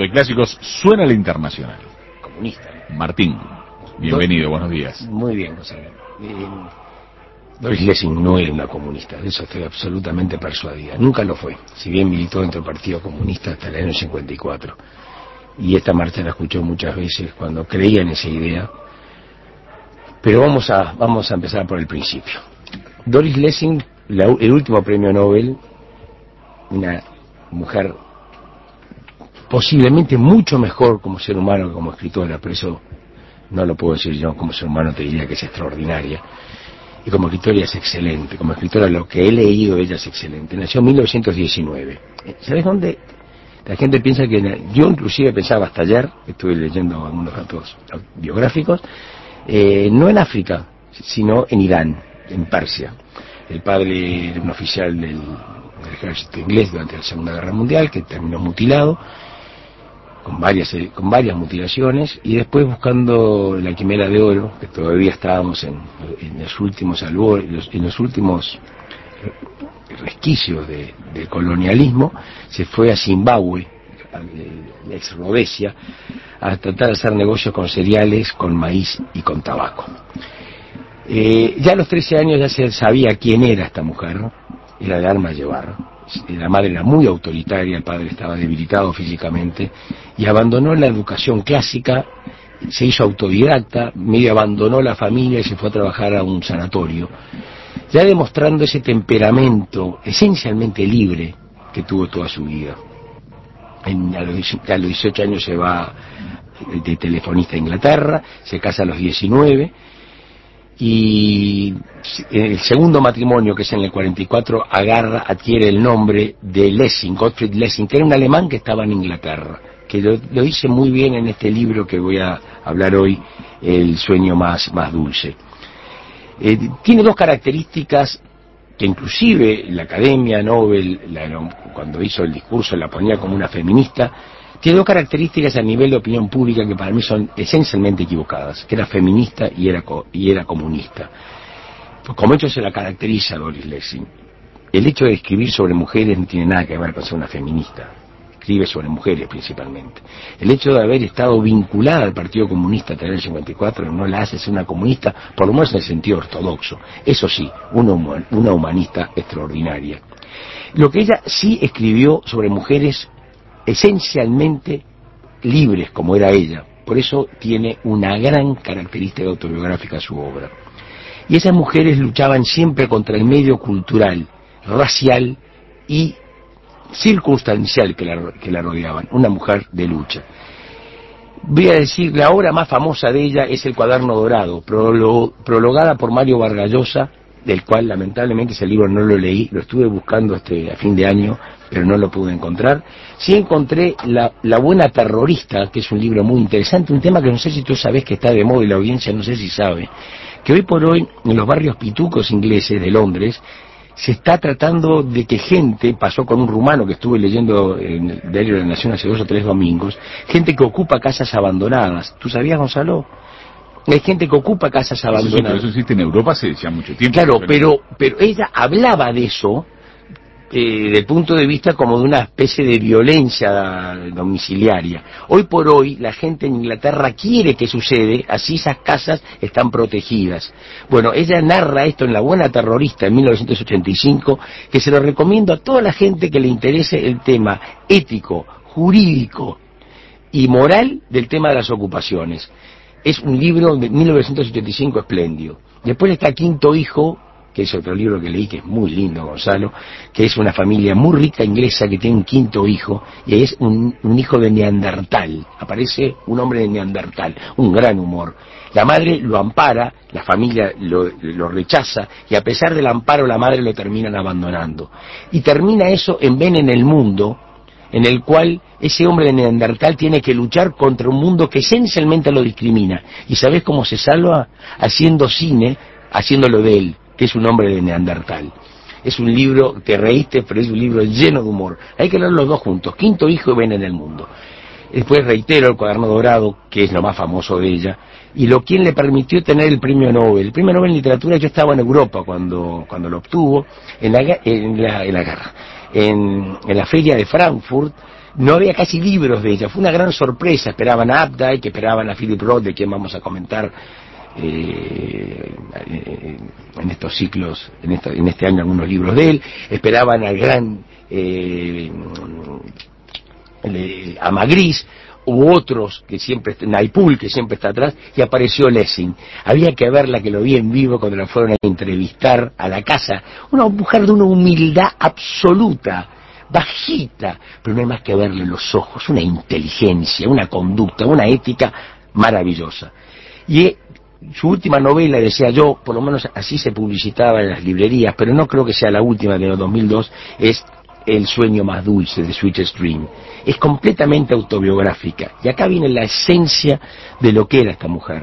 de clásicos, suena la internacional. Comunista. Martín, bienvenido, buenos días. Muy bien, Gonzalo. Doris Lessing no era una comunista, de eso estoy absolutamente persuadida. Nunca lo fue, si bien militó dentro del Partido Comunista hasta el año 54. Y esta marcha la escuchó muchas veces cuando creía en esa idea. Pero vamos a empezar por el principio. Doris Lessing, el último premio Nobel, una mujer posiblemente mucho mejor como ser humano que como escritora, por eso no lo puedo decir yo, como ser humano te diría que es extraordinaria, y como escritora es excelente, como escritora lo que he leído de ella es excelente. Nació en 1919. ¿Sabes dónde? La gente piensa que, yo inclusive pensaba hasta ayer, estuve leyendo algunos datos biográficos, no en África, sino en Irán, en Persia. El padre era un oficial del ejército inglés durante la Segunda Guerra Mundial, que terminó mutilado, con varias mutilaciones, y después buscando la quimera de oro, que todavía estábamos en los últimos en los últimos resquicios del colonialismo, se fue a Zimbabue, la ex Rhodesia, a tratar de hacer negocios con cereales, con maíz y con tabaco. Ya a los 13 años ya se sabía quién era esta mujer, ¿no? Era de armas llevar. La madre era muy autoritaria, el padre estaba debilitado físicamente y abandonó la educación clásica, se hizo autodidacta, medio abandonó la familia y se fue a trabajar a un sanatorio, ya demostrando ese temperamento esencialmente libre que tuvo toda su vida. A los 18 años se va de telefonista a Inglaterra, se casa a los 19, y el segundo matrimonio, que es en el 44, adquiere el nombre de Lessing, Gottfried Lessing, que era un alemán que estaba en Inglaterra, que lo dice muy bien en este libro que voy a hablar hoy, El sueño más dulce. Tiene dos características que inclusive la Academia Nobel, cuando hizo el discurso, la ponía como una feminista. Tiene dos características a nivel de opinión pública que para mí son esencialmente equivocadas, que era feminista y era comunista. Como hecho se la caracteriza Doris Lessing. El hecho de escribir sobre mujeres no tiene nada que ver con ser una feminista. Escribe sobre mujeres principalmente. El hecho de haber estado vinculada al Partido Comunista hasta el 54 no la hace ser una comunista, por lo menos en el sentido ortodoxo. Eso sí, una humanista extraordinaria. Lo que ella sí escribió sobre mujeres esencialmente libres, como era ella. Por eso tiene una gran característica autobiográfica su obra. Y esas mujeres luchaban siempre contra el medio cultural, racial y circunstancial que la rodeaban. Una mujer de lucha. Voy a decir, la obra más famosa de ella es El cuaderno dorado, prologada por Mario Vargas Llosa, del cual lamentablemente ese libro no lo leí, lo estuve buscando a fin de año, pero no lo pude encontrar. Sí encontré La buena terrorista, que es un libro muy interesante, un tema que no sé si tú sabes que está de moda y la audiencia no sé si sabe, que hoy por hoy en los barrios pitucos ingleses de Londres se está tratando de que gente, pasó con un rumano que estuve leyendo en el Diario de la Nación hace 2 o 3 domingos, gente que ocupa casas abandonadas. ¿Tú sabías, Gonzalo? Hay gente que ocupa casas abandonadas. Sí, pero eso existe en Europa hace ya mucho tiempo. Claro, pero ella hablaba de eso desde el punto de vista como de una especie de violencia domiciliaria. Hoy por hoy la gente en Inglaterra quiere que sucede, así esas casas están protegidas. Bueno, ella narra esto en La buena terrorista en 1985, que se lo recomiendo a toda la gente que le interese el tema ético, jurídico y moral del tema de las ocupaciones. Es un libro de 1985 espléndido. Después está Quinto Hijo, que es otro libro que leí que es muy lindo, Gonzalo, que es una familia muy rica inglesa que tiene un quinto hijo, y es un hijo de Neandertal. Aparece un hombre de Neandertal, un gran humor. La madre lo ampara, la familia lo rechaza, y a pesar del amparo la madre lo terminan abandonando. Y termina eso en Ven en el mundo, en el cual ese hombre de Neandertal tiene que luchar contra un mundo que esencialmente lo discrimina. ¿Y sabés cómo se salva? Haciendo cine, haciéndolo de él, que es un hombre de Neandertal. Es un libro, te reíste, pero es un libro lleno de humor. Hay que leer los dos juntos, Quinto Hijo y Ven en el mundo. Después reitero El cuaderno dorado, que es lo más famoso de ella, y quien le permitió tener el premio Nobel. El premio Nobel en literatura, yo estaba en Europa cuando lo obtuvo, en la feria de Frankfurt, no había casi libros de ella, fue una gran sorpresa. Esperaban a Updike, esperaban a Philip Roth, de quien vamos a comentar en estos ciclos, en este año algunos libros de él, esperaban al gran Amagris, u otros que siempre, Naipaul, que siempre está atrás, y apareció Lessing. Había que verla, que lo vi en vivo cuando la fueron a entrevistar a la casa, una mujer de una humildad absoluta, bajita, pero no hay más que verle los ojos, una inteligencia, una conducta, una ética maravillosa. Y su última novela, decía yo, por lo menos así se publicitaba en las librerías, pero no creo que sea la última, de 2002, es El sueño más dulce, de Sweetest Dream. Es completamente autobiográfica, y acá viene la esencia de lo que era esta mujer.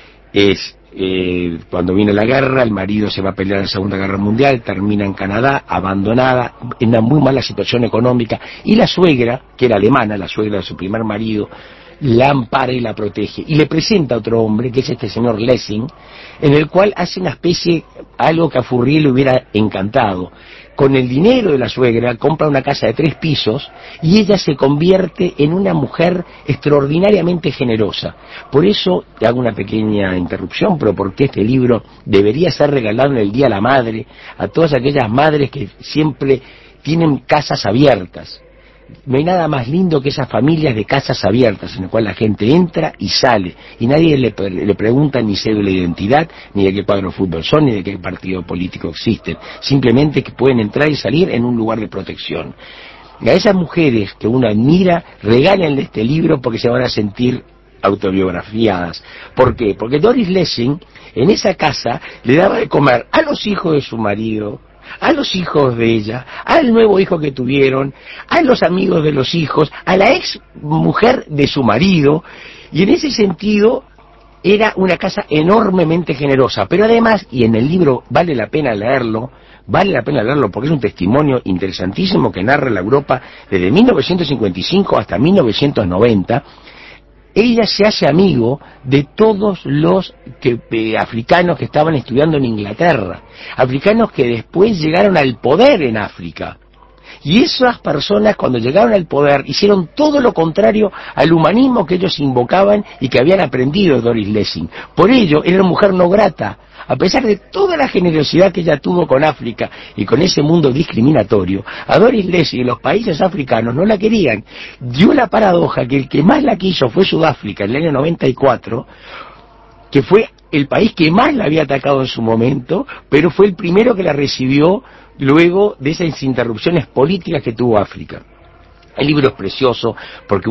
Es cuando viene la guerra, el marido se va a pelear en la Segunda Guerra Mundial, termina en Canadá, abandonada, en una muy mala situación económica, y la suegra, que era alemana, la suegra de su primer marido, la ampara y la protege, y le presenta a otro hombre, que es este señor Lessing, en el cual hace una especie, algo que a Fourier le hubiera encantado. Con el dinero de la suegra compra una casa de 3 pisos y ella se convierte en una mujer extraordinariamente generosa. Por eso, te hago una pequeña interrupción, pero porque este libro debería ser regalado en el Día de la Madre a todas aquellas madres que siempre tienen casas abiertas. No hay nada más lindo que esas familias de casas abiertas en las cuales la gente entra y sale y nadie le pregunta ni cédula de identidad, ni de qué cuadro de fútbol son, ni de qué partido político existen, simplemente que pueden entrar y salir en un lugar de protección. Y a esas mujeres que uno admira, regálenle este libro porque se van a sentir autobiografiadas. ¿Por qué? Porque Doris Lessing en esa casa le daba de comer a los hijos de su marido, a los hijos de ella, al nuevo hijo que tuvieron, a los amigos de los hijos, a la ex mujer de su marido, y en ese sentido era una casa enormemente generosa. Pero además, y en el libro vale la pena leerlo porque es un testimonio interesantísimo que narra la Europa desde 1955 hasta 1990, ella se hace amigo de todos los africanos que estaban estudiando en Inglaterra, africanos que después llegaron al poder en África. Y esas personas, cuando llegaron al poder, hicieron todo lo contrario al humanismo que ellos invocaban y que habían aprendido de Doris Lessing. Por ello, era una mujer no grata. A pesar de toda la generosidad que ella tuvo con África y con ese mundo discriminatorio, a Doris Lessing y los países africanos no la querían. Dio la paradoja que el que más la quiso fue Sudáfrica en el año 94, que fue el país que más la había atacado en su momento, pero fue el primero que la recibió luego de esas interrupciones políticas que tuvo África. El libro es precioso porque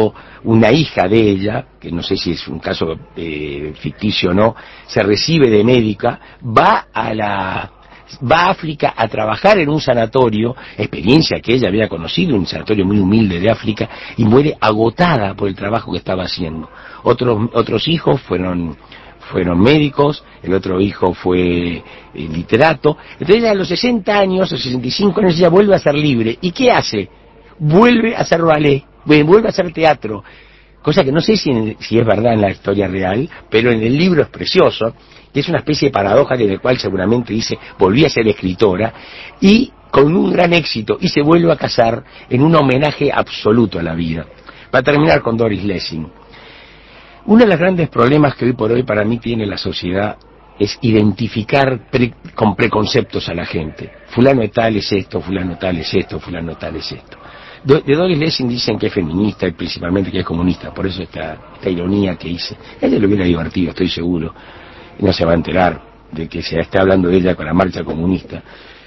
una hija de ella, que no sé si es un caso ficticio o no, se recibe de médica, va a África a trabajar en un sanatorio, experiencia que ella había conocido, un sanatorio muy humilde de África, y muere agotada por el trabajo que estaba haciendo. Otros hijos fueron médicos, el otro hijo fue literato. Entonces a los 60 años, o 65 años, ella vuelve a ser libre. ¿Y qué hace? Vuelve a hacer ballet, vuelve a hacer teatro, cosa que no sé si es verdad en la historia real, pero en el libro es precioso, que es una especie de paradoja de la cual seguramente dice, volví a ser escritora, y con un gran éxito, y se vuelve a casar en un homenaje absoluto a la vida. Para terminar con Doris Lessing, uno de los grandes problemas que hoy por hoy para mí tiene la sociedad es identificar con preconceptos a la gente. Fulano tal es esto, fulano tal es esto, fulano tal es esto. De Doris Lessing dicen que es feminista y principalmente que es comunista, por eso esta ironía que hice. A ella le hubiera divertido, estoy seguro, no se va a enterar de que se está hablando de ella con la marcha comunista.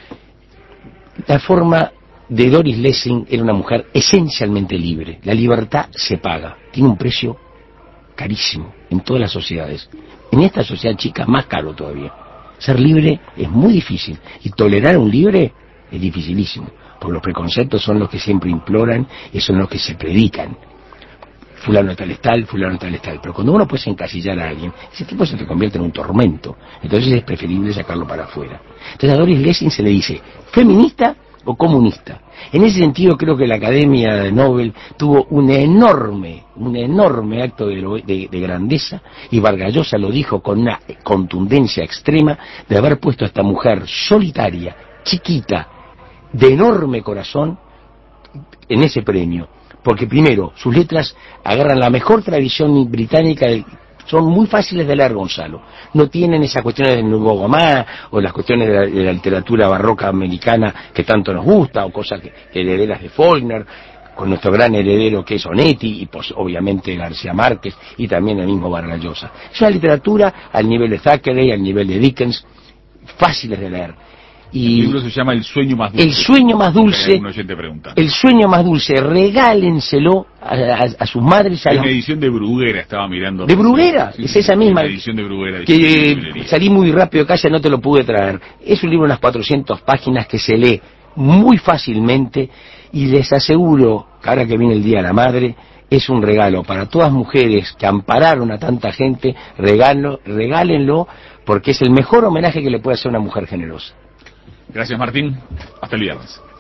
La forma de Doris Lessing era una mujer esencialmente libre. La libertad se paga, tiene un precio carísimo en todas las sociedades. En esta sociedad chica más caro todavía. Ser libre es muy difícil y tolerar a un libre es dificilísimo, porque los preconceptos son los que siempre imploran y son los que se predican. Fulano tal es tal, fulano tal es tal. Pero cuando uno puede encasillar a alguien, ese tipo se te convierte en un tormento. Entonces es preferible sacarlo para afuera. Entonces a Doris Lessing se le dice feminista o comunista. En ese sentido creo que la Academia de Nobel tuvo un enorme acto de grandeza, y Vargas Llosa lo dijo con una contundencia extrema, de haber puesto a esta mujer solitaria, chiquita, de enorme corazón, en ese premio. porque primero, sus letras agarran la mejor tradición británica, son muy fáciles de leer, Gonzalo. No tienen esas cuestiones del Nouveau Roman o las cuestiones de la literatura barroca americana que tanto nos gusta, o cosas que herederas de Faulkner, con nuestro gran heredero que es Onetti, y pues obviamente García Márquez, y también el mismo Vargas Llosa. Es una literatura al nivel de Thackeray, al nivel de Dickens, fáciles de leer. Y el libro se llama El sueño más dulce. El sueño más dulce. El sueño más dulce. Regálenselo a sus madres. Es una edición de Bruguera, estaba mirando. ¿De Bruguera? Sí, es esa misma. Una edición de Bruguera. Que salí muy rápido de casa, no te lo pude traer. Es un libro de unas 400 páginas que se lee muy fácilmente, y les aseguro que ahora que viene el Día de la Madre, es un regalo para todas mujeres que ampararon a tanta gente. Regálenlo, porque es el mejor homenaje que le puede hacer una mujer generosa. Gracias, Martín. Hasta el viernes.